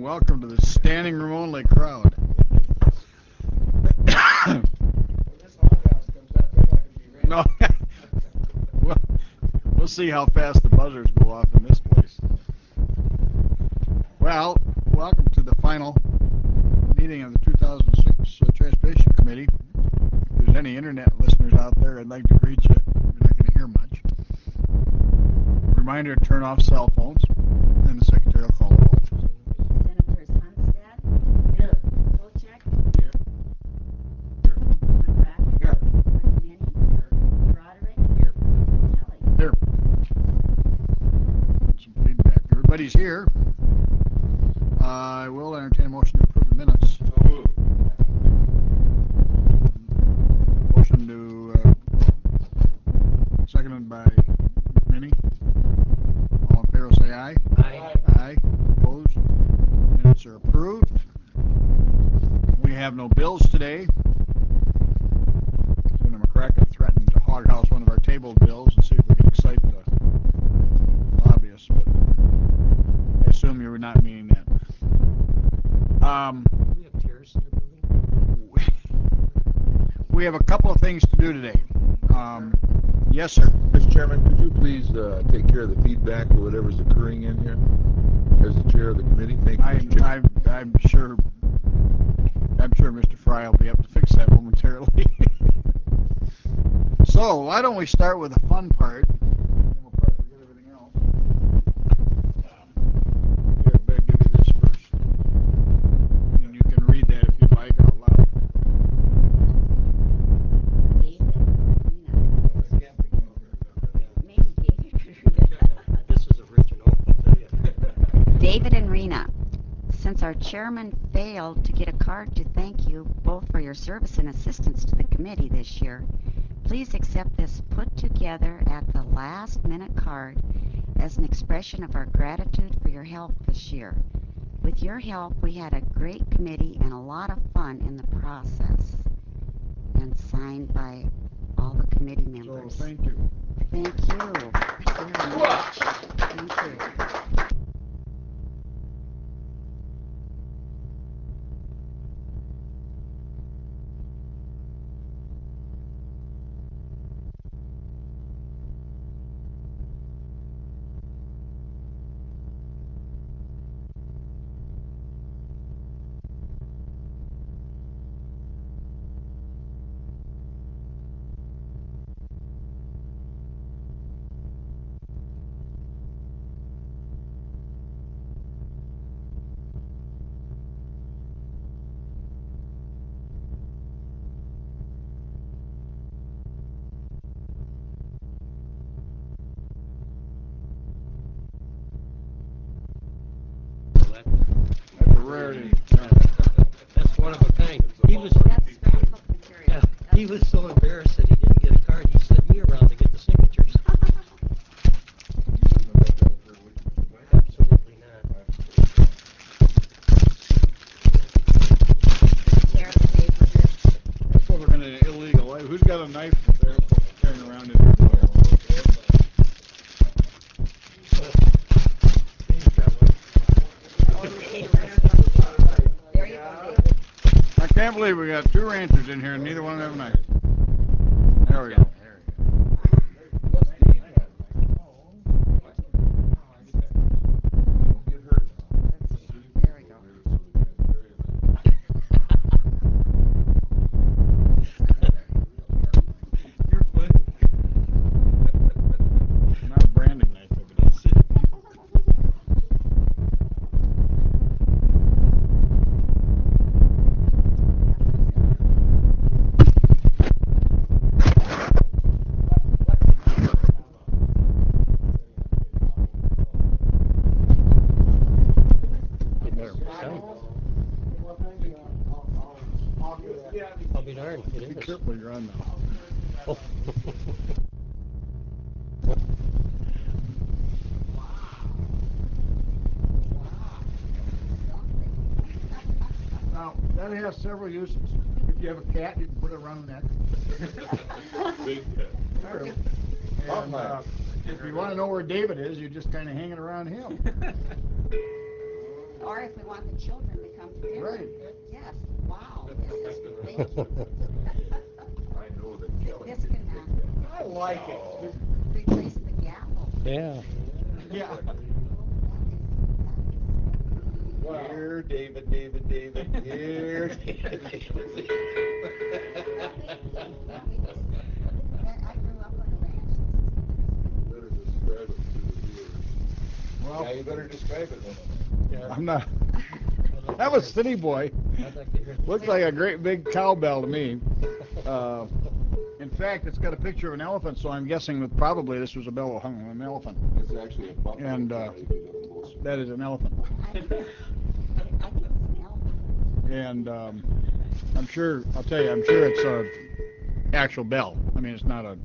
welcome to the standing room only crowd. No, we'll see how fast the buzzers go off in this place. Well, welcome to the final meeting of the 2006 Transportation Committee. If there's any internet listeners out there, I'd like to greet you. You're not going to hear much. Reminder to turn off cell phones, and the secretary will call the roll. Senators Hunstead. Here. Wilczek. Here. McGrath. Here. McNinney. Broderick. Here. Kelly. Here. Some feedback. Everybody's here. I will entertain a motion to approve the minutes. So moved. Motion to seconded by McNinney. All in favor, say aye. Aye. Aye. Opposed? Minutes are approved. We have no bills today. Senator McCracken threatened to hog house one of our tabled bills and see if we could excite the lobbyists, but I assume you were not meaning that. Do we have terrorists in the building? We have a couple of things to do today. Yes, sir. Mr. Chairman, could you please take care of the feedback or whatever's occurring in here as the chair of the committee? Thank you, Mr. Chairman. I'm sure Mr. Fry will be able to fix that momentarily. So why don't we start with the fun part, and then we'll probably forget everything else. Here, I better give you this first, and you can read that if you'd like out loud. This is original. David and Rena, since our chairman failed to get a card to thank you both for your service and assistance to the committee this year, please accept this put together at the last minute card as an expression of our gratitude for your help this year. With your help, we had a great committee and a lot of fun in the process. And signed by all the committee So members. thank you. Thank you very much. Thank you. That's a rarity. That's one of a kind. He was, That's scrapbook material. yeah, he was so embarrassed that he didn't get a card. He sent me around to get the signatures. Absolutely not. Tear the paper here. That's what we're going to illegal. Who's got a knife they're carrying around in here? There you go, David. I can't believe we got two ranchers in here and neither one of them have a knife. There we go. There we go. You're funny. Not a branding knife, evidently. I'll be darned. It Be is. careful, you're on now. Oh. Now, that has several uses. If you have a cat, you can put it around the neck. Big cat. And if you want to know where David is, you just kind of hang it around him. Or if we want the children to come to dinner. Right. Yes, wow, this is, thank you. I know that Kelly This can can, take that. I like it. replace the gavel. Yeah. Yeah. Here, David, David, David, here, David, David. I grew up on a ranch. Better describe it to the viewers. Well, Yeah, you better describe it then. Yeah. I'm not. I'd like That to was hear- City Boy. I'd like to hear. Looks like a great big cowbell to me. In fact, it's got a picture of an elephant, so I'm guessing that probably this was a bell hung on an elephant. It's actually a buffalo. And, Charlie, if you look closer. That is an elephant. I think it's an elephant. And I'm sure, I'll tell you, I'm sure it's a actual bell. I mean, it's not a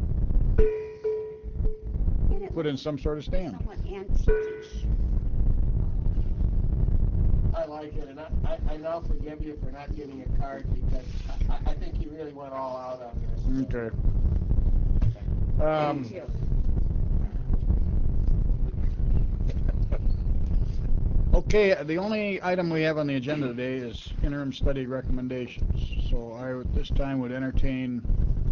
And it put in looks some sort of stand. somewhat antique-ish. I like it, and I now forgive you for not getting a card because I think you really went all out on this. Okay. Thank you. Okay, the only item we have on the agenda today is interim study recommendations. So I, at this time, would entertain,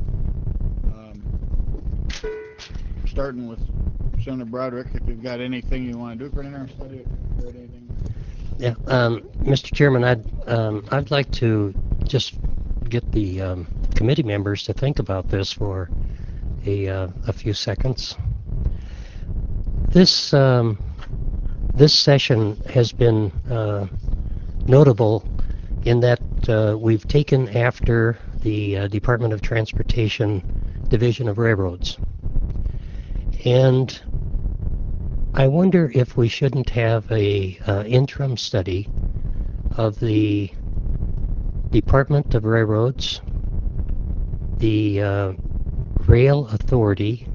starting with Senator Broderick, if you've got anything you want to do for an interim study, if you've got anything. Yeah, Mr. Chairman, I'd like to just get the committee members to think about this for a few seconds. This this session has been notable in that we've taken after the Department of Transportation Division of Railroads, and I wonder if we shouldn't have a interim study of the Department of Railroads, the Rail Authority,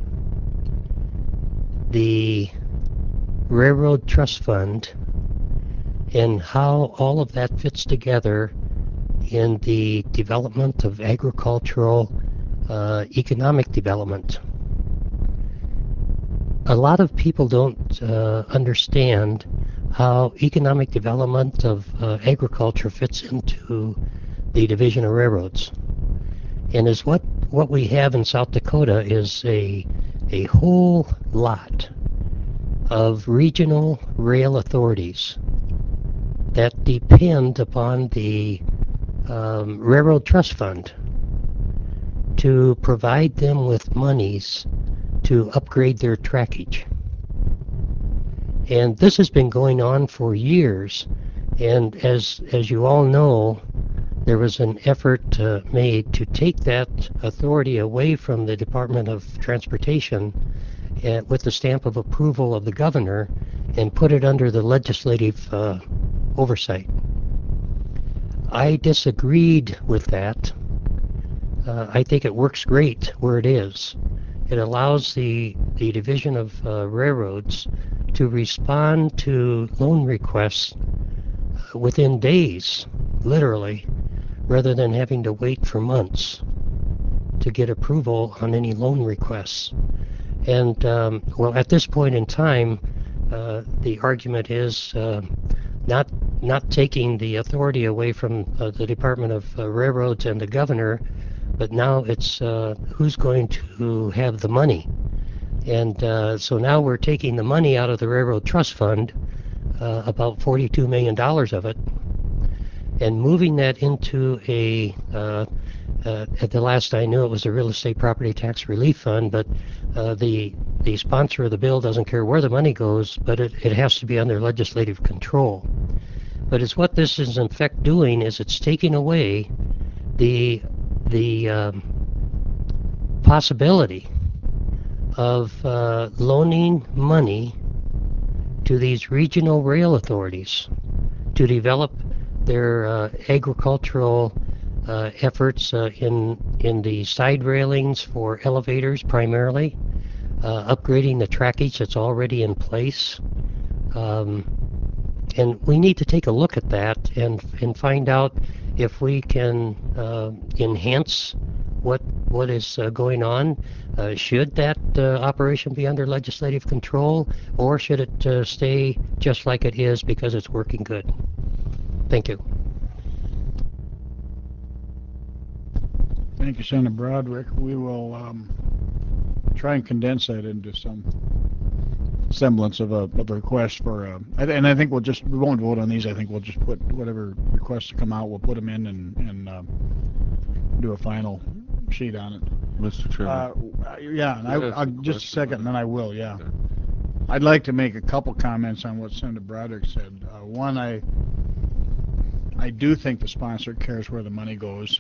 the Railroad Trust Fund, and how all of that fits together in the development of agricultural economic development. A lot of people don't understand how economic development of agriculture fits into the Division of Railroads. And is what we have in South Dakota is a whole lot of regional rail authorities that depend upon the Railroad Trust Fund to provide them with monies to upgrade their trackage. And this has been going on for years, and as you all know, there was an effort made to take that authority away from the Department of Transportation with the stamp of approval of the governor and put it under the legislative oversight. I disagreed with that. I think it works great where it is. It allows the Division of Railroads to respond to loan requests within days, literally, rather than having to wait for months to get approval on any loan requests. And, well, at this point in time, the argument is not taking the authority away from the Department of Railroads and the governor, but now it's who's going to have the money. And so now we're taking the money out of the Railroad Trust Fund, about $42 million of it, and moving that into at the last I knew it was a real estate property tax relief fund, but the sponsor of the bill doesn't care where the money goes, but it has to be under legislative control. But it's what this is in fact doing is it's taking away the possibility of loaning money to these regional rail authorities to develop their agricultural efforts in the side railings for elevators primarily, upgrading the trackage that's already in place. And we need to take a look at that and find out if we can enhance what is going on. Should that operation be under legislative control, or should it stay just like it is because it's working good? Thank you. Thank you, Senator Broderick. We will try and condense that into some semblance of a request for, and I think we won't vote on these. I think we'll just put whatever requests come out, we'll put them in and do a final sheet on it. Mr. Chairman. Yeah, and Yes, I'll a just a second, and then I will, yeah. Okay. I'd like to make a couple comments on what Senator Broderick said. One, I do think the sponsor cares where the money goes.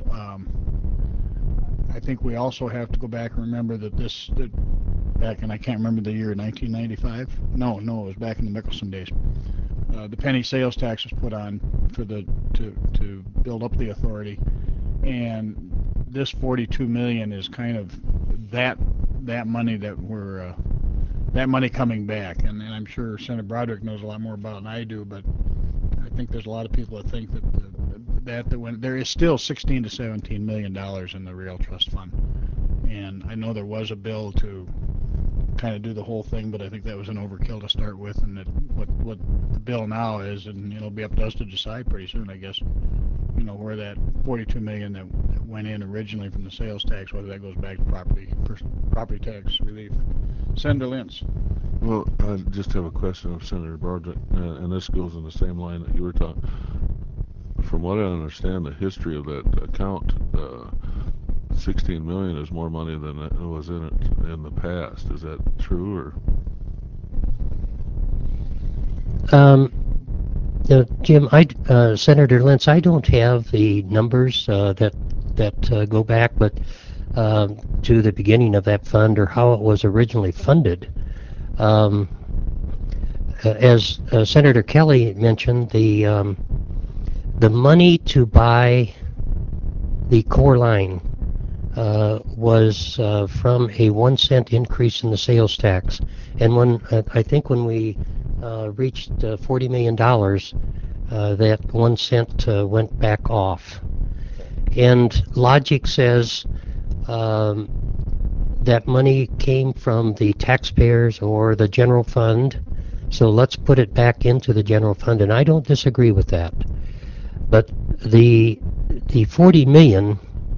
I think we also have to go back and remember that back in, I can't remember the year, 1995? No, it was back in the Mickelson days. The penny sales tax was put on to build up the authority, and this 42 million is kind of that money that money coming back, and I'm sure Senator Broderick knows a lot more about it than I do, but I think there's a lot of people that think that when there is still 16 to 17 million dollars in the rail trust fund, and I know there was a bill to kind of do the whole thing, but I think that was an overkill to start with, and that what the bill now is, and it'll be up to us to decide pretty soon, I guess, where that 42 million that went in originally from the sales tax, whether that goes back to property tax relief. Senator Lentz. Well, I just have a question of Senator Broderick, and this goes in the same line that you were talking. From what I understand, the history of that account, 16 million is more money than was in it in the past. Is that true, or? Jim, Senator Lentz, I don't have the numbers that go back, but to the beginning of that fund or how it was originally funded. As Senator Kelly mentioned, the money to buy the core line was from a 1 cent increase in the sales tax, and I think when we reached $40 million, that 1 cent went back off. And logic says that money came from the taxpayers or the general fund, so let's put it back into the general fund, and I don't disagree with that. But the 40 million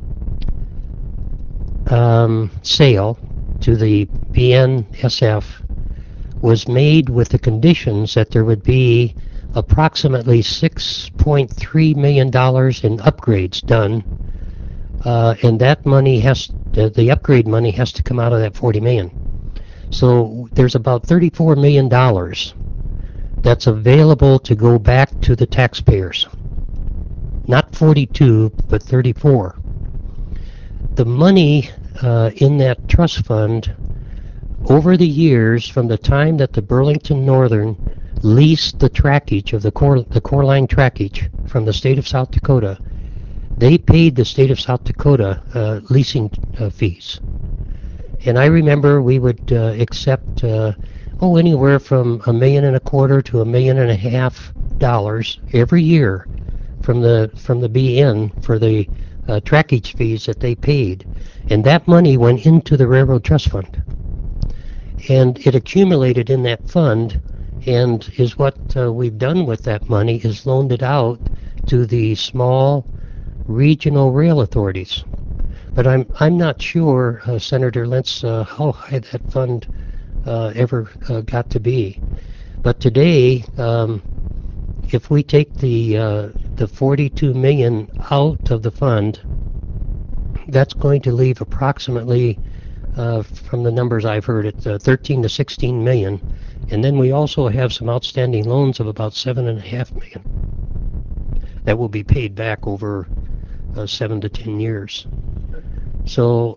sale to the BNSF was made with the conditions that there would be approximately $6.3 million in upgrades done, and that money the upgrade money has to come out of that 40 million. So there's about $34 million that's available to go back to the taxpayers. Not 42, but 34. The money in that trust fund, over the years, from the time that the Burlington Northern leased the trackage of the core line trackage from the state of South Dakota, they paid the state of South Dakota leasing fees. And I remember we would accept anywhere from $1.25 million to $1.5 million every year from the BN for the trackage fees that they paid, and that money went into the Railroad Trust Fund, and it accumulated in that fund, and is what we've done with that money is loaned it out to the small regional rail authorities. But I'm not sure, Senator Lentz, how high that fund ever got to be. But today, if we take the 42 million out of the fund, that's going to leave approximately, from the numbers I've heard, it's 13 to 16 million. And then we also have some outstanding loans of about 7.5 million that will be paid back over 7 to 10 years. So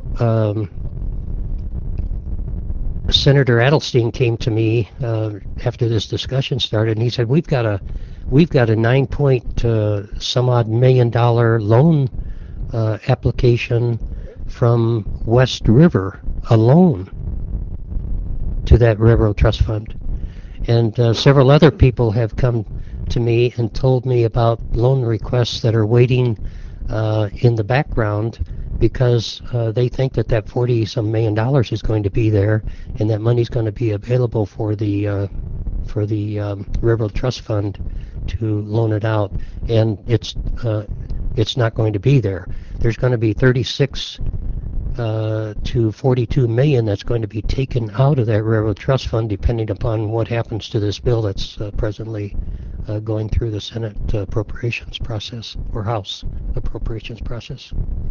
Senator Adelstein came to me after this discussion started, and he said, we've got a 9 point some odd million dollar loan application from West River alone to that Railroad Trust Fund. And several other people have come to me and told me about loan requests that are waiting in the background because they think that 40-some million dollars is going to be there, and that money's going to be available for the Railroad Trust Fund to loan it out, and it's not going to be there. There's going to be 36 to 42 million that's going to be taken out of that railroad trust fund, depending upon what happens to this bill that's presently going through the Senate appropriations process or House appropriations process.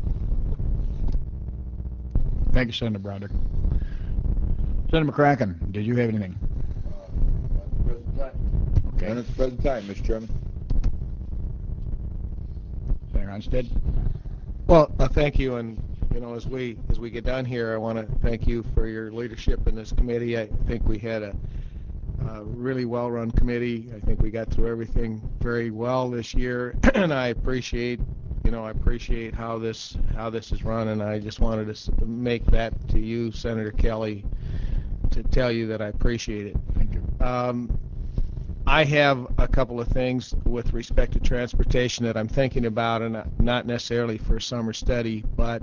Thank you, Senator Broderick. Senator McCracken, did you have anything? Okay. None at the present time, Mr. Chairman. Senator Armstead? Well, thank you, and as we get done here, I want to thank you for your leadership in this committee. I think we had a really well-run committee. I think we got through everything very well this year, and I appreciate how this is run, and I just wanted to make that to you, Senator Kelly, to tell you that I appreciate it. Thank you. I have a couple of things with respect to transportation that I'm thinking about, and not necessarily for summer study, but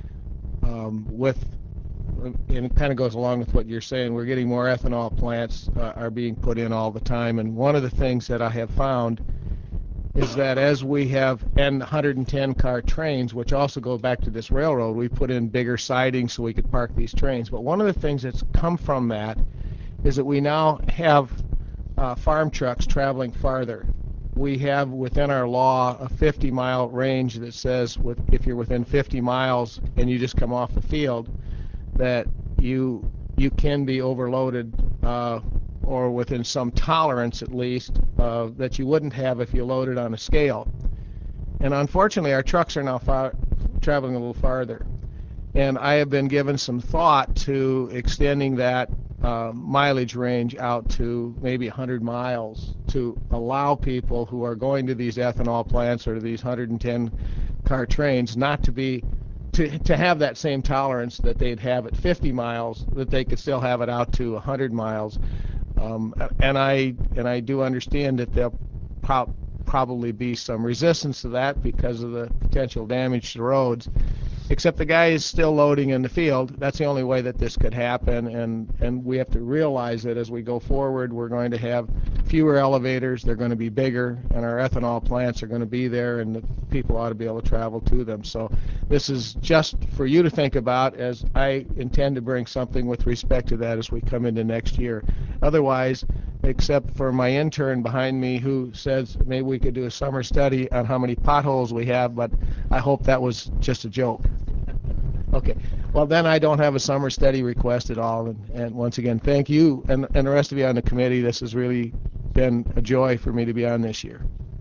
and it kind of goes along with what you're saying. We're getting more ethanol plants are being put in all the time, and one of the things that I have found is that as we have 110 car trains, which also go back to this railroad, we put in bigger sidings so we could park these trains. But one of the things that's come from that is that we now have farm trucks traveling farther. We have within our law a 50-mile range that says if you're within 50 miles and you just come off the field, that you can be overloaded or within some tolerance at least that you wouldn't have if you loaded on a scale. And unfortunately, our trucks are now traveling a little farther. And I have been given some thought to extending that mileage range out to maybe 100 miles to allow people who are going to these ethanol plants or to these 110 car trains not to have that same tolerance that they'd have at 50 miles, that they could still have it out to 100 miles. And I do understand that there'll probably be some resistance to that because of the potential damage to roads. Except the guy is still loading in the field. That's the only way that this could happen, and we have to realize that as we go forward, we're going to have fewer elevators, they're going to be bigger, and our ethanol plants are going to be there, and the people ought to be able to travel to them. So this is just for you to think about, as I intend to bring something with respect to that as we come into next year. Otherwise, except for my intern behind me who says maybe we could do a summer study on how many potholes we have, but I hope that was just a joke. Okay, well then I don't have a summer study request at all, and once again, thank you and the rest of you on the committee. This has really been a joy for me to be on this year.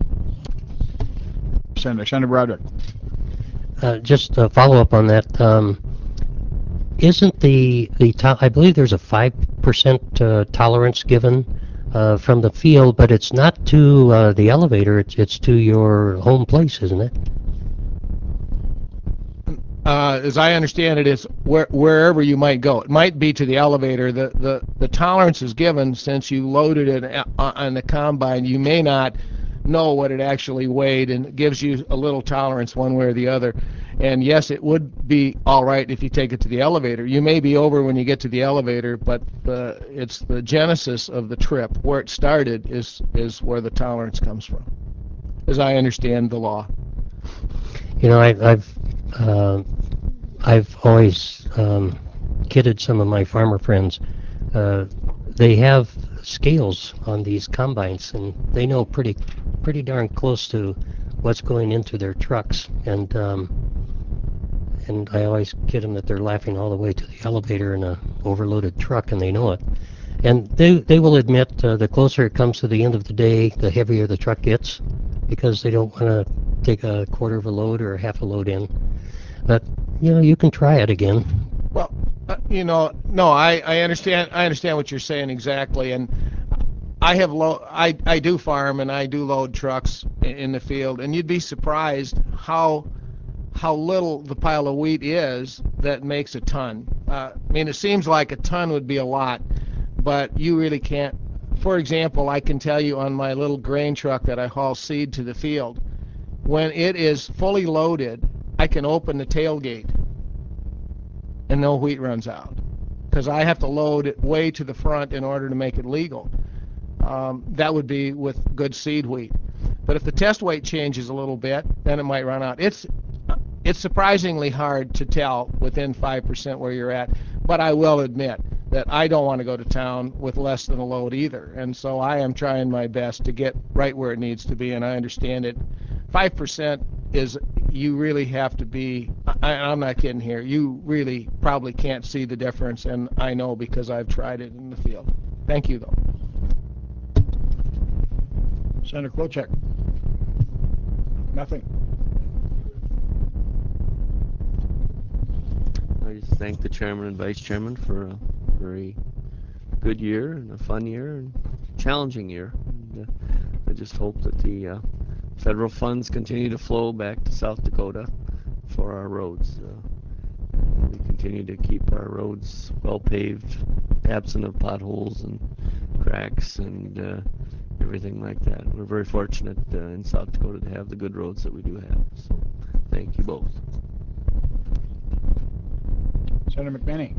Senator Broderick. Just a follow-up on that. Isn't I believe there's a 5% tolerance given from the field, but it's not to the elevator, it's to your home place, isn't it? As I understand it, it's wherever you might go. It might be to the elevator. The tolerance is given since you loaded it on the combine. You may not know what it actually weighed, and it gives you a little tolerance one way or the other. And yes, it would be all right if you take it to the elevator. You may be over when you get to the elevator, but it's the genesis of the trip. Where it started is where the tolerance comes from, as I understand the law. You know, I've always kidded some of my farmer friends. They have scales on these combines, and they know pretty darn close to what's going into their trucks. And I always kid them that they're laughing all the way to the elevator in a overloaded truck, and they know it. And they will admit the closer it comes to the end of the day, the heavier the truck gets, because they don't want to take a quarter of a load or half a load in. But you can try it again. Well, no, I understand. I understand what you're saying exactly, and I do farm and I do load trucks in the field, and you'd be surprised how little the pile of wheat is that makes a ton. I mean, it seems like a ton would be a lot, but you really can't. For example, I can tell you on my little grain truck that I haul seed to the field, when it is fully loaded, I can open the tailgate and no wheat runs out, because I have to load it way to the front in order to make it legal. that would be with good seed wheat. But if the test weight changes a little bit, then it might run out. It's surprisingly hard to tell within 5% where you're at, but I will admit that I don't want to go to town with less than a load either, and so I am trying my best to get right where it needs to be, and I understand it. 5% is, you really have to be, I'm not kidding here, you really probably can't see the difference, and I know because I've tried it in the field. Thank you, though. Senator Klobuchar. Nothing. I just thank the chairman and vice chairman for a very good year and a fun year and challenging year. And, I just hope that the federal funds continue to flow back to South Dakota for our roads. We continue to keep our roads well paved, absent of potholes and cracks and everything like that. We're very fortunate in South Dakota to have the good roads that we do have. So thank you both. Senator McManey.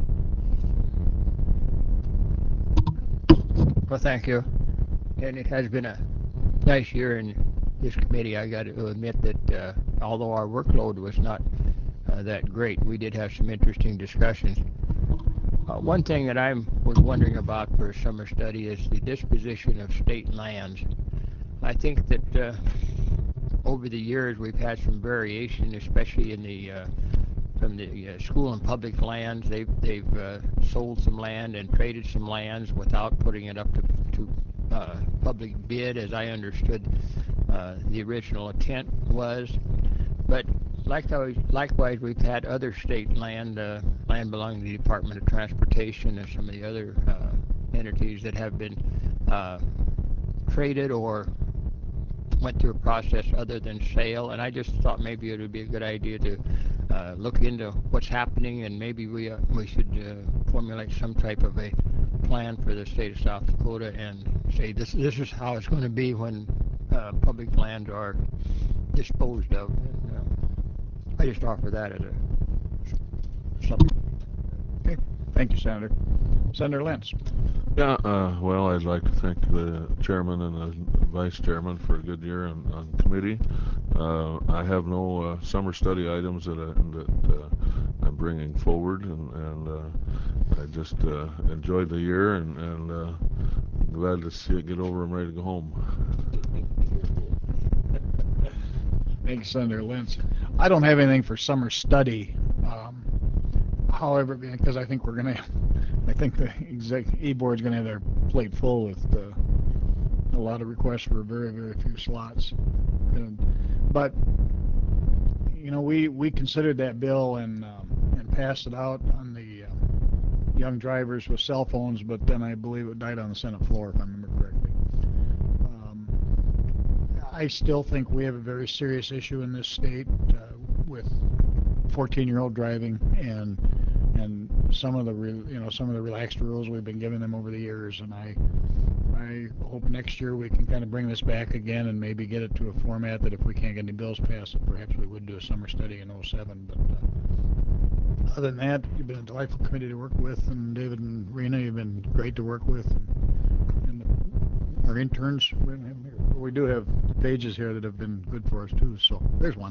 Well, thank you. And it has been a nice year in this committee. I got to admit that although our workload was not that great, we did have some interesting discussions. One thing that I was wondering about for a summer study is the disposition of state lands. I think that over the years we've had some variation, especially in the from the school and public lands. They've sold some land and traded some lands without putting it up to public bid, as I understood the original intent was. But likewise, we've had other state land belonging to the Department of Transportation and some of the other entities that have been traded or went through a process other than sale. And I just thought maybe it would be a good idea to look into what's happening, and maybe we should formulate some type of a plan for the state of South Dakota and say this is how it's going to be when public lands are disposed of. And, I just offer that as a something. Okay. Thank you, Senator. Senator Lentz. Yeah, well, I'd like to thank the chairman and the vice chairman for a good year on committee. I have no summer study items that I'm bringing forward, and I just enjoyed the year and glad to see it get over and ready to go home. Thanks, Senator Lentz. I don't have anything for summer study. However, because I think the E-board's going to have their plate full with a lot of requests for very, very few slots. But we considered that bill and passed it out on the young drivers with cell phones, but then I believe it died on the Senate floor, if I remember correctly. I still think we have a very serious issue in this state with 14-year-old driving and some of the relaxed rules we've been giving them over the years, and I hope next year we can kind of bring this back again and maybe get it to a format that if we can't get any bills passed, that perhaps we would do a summer study in '07. But other than that, you've been a delightful committee to work with, and David and Rena, you've been great to work with, and our interns. We do have pages here that have been good for us too. So there's one.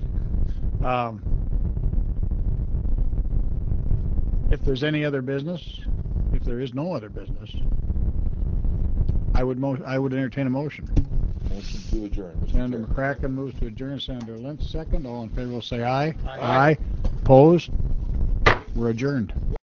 If there's any other business, if there is no other business, I would entertain a motion. Motion to adjourn. Senator McCracken moves to adjourn. Senator Lentz second. All in favor will say aye. Aye. Opposed? We're adjourned.